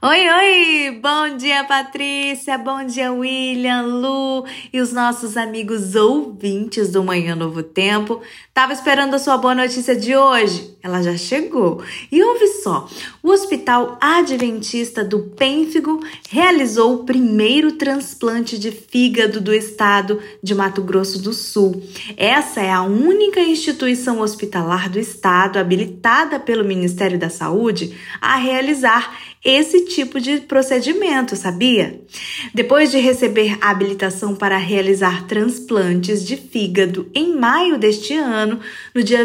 Oi, oi! Bom dia, Patrícia! Bom dia, William, Lu e os nossos amigos ouvintes do Manhã Novo Tempo. Tava esperando a sua boa notícia de hoje. Ela já chegou. E ouve só, o Hospital Adventista do Pênfigo realizou o primeiro transplante de fígado do estado de Mato Grosso do Sul. Essa é a única instituição hospitalar do estado habilitada pelo Ministério da Saúde a realizar esse tipo de procedimento, sabia? Depois de receber a habilitação para realizar transplantes de fígado em maio deste ano, no dia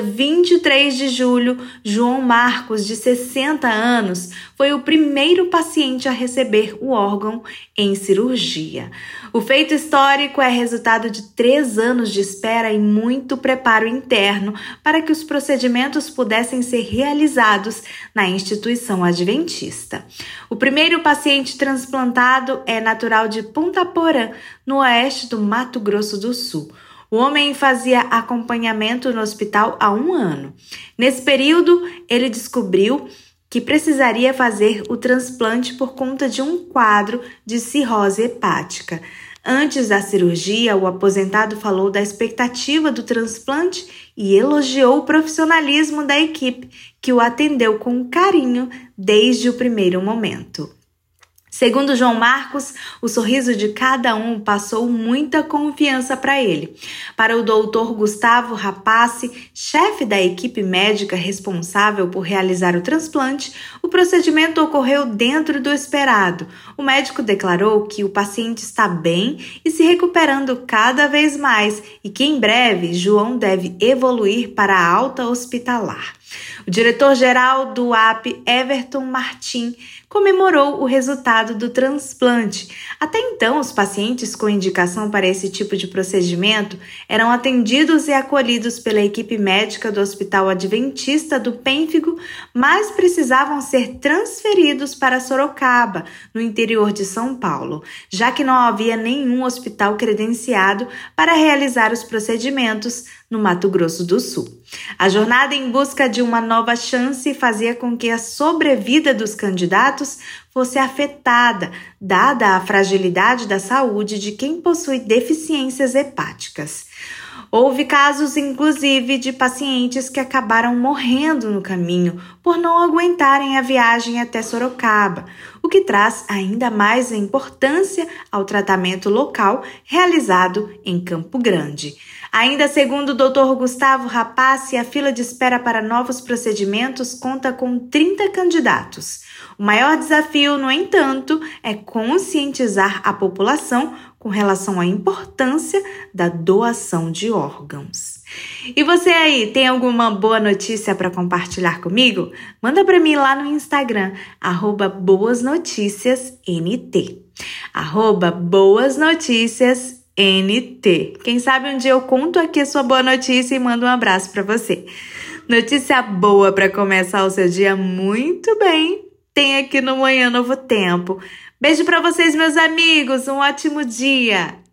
23 de julho, João Marcos, de 60 anos, foi o primeiro paciente a receber o órgão em cirurgia. O feito histórico é resultado de 3 anos de espera e muito preparo interno para que os procedimentos pudessem ser realizados na instituição adventista. O primeiro paciente transplantado é natural de Ponta Porã, no oeste do Mato Grosso do Sul. O homem fazia acompanhamento no hospital há 1 ano. Nesse período, ele descobriu que precisaria fazer o transplante por conta de um quadro de cirrose hepática. Antes da cirurgia, o aposentado falou da expectativa do transplante e elogiou o profissionalismo da equipe, que o atendeu com carinho desde o primeiro momento. Segundo João Marcos, o sorriso de cada um passou muita confiança para ele. Para o doutor Gustavo Rapace, chefe da equipe médica responsável por realizar o transplante, o procedimento ocorreu dentro do esperado. O médico declarou que o paciente está bem e se recuperando cada vez mais e que em breve João deve evoluir para a alta hospitalar. O diretor-geral do AP, Everton Martim, comemorou o resultado do transplante. Até então, os pacientes com indicação para esse tipo de procedimento eram atendidos e acolhidos pela equipe médica do Hospital Adventista do Pênfigo, mas precisavam ser transferidos para Sorocaba, no interior de São Paulo, já que não havia nenhum hospital credenciado para realizar os procedimentos no Mato Grosso do Sul. A jornada em busca de uma nova chance fazia com que a sobrevida dos candidatos fosse afetada, dada a fragilidade da saúde de quem possui deficiências hepáticas. Houve casos, inclusive, de pacientes que acabaram morrendo no caminho por não aguentarem a viagem até Sorocaba, o que traz ainda mais importância ao tratamento local realizado em Campo Grande. Ainda segundo o Dr. Gustavo Rapace, a fila de espera para novos procedimentos conta com 30 candidatos. O maior desafio, no entanto, é conscientizar a população com relação à importância da doação de órgãos. E você aí, tem alguma boa notícia para compartilhar comigo? Manda para mim lá no Instagram, @boasnoticiasnt. @boasnoticiasnt. Quem sabe um dia eu conto aqui a sua boa notícia e mando um abraço para você. Notícia boa para começar o seu dia muito bem, tem aqui no Manhã Novo Tempo. Beijo para vocês, meus amigos, um ótimo dia!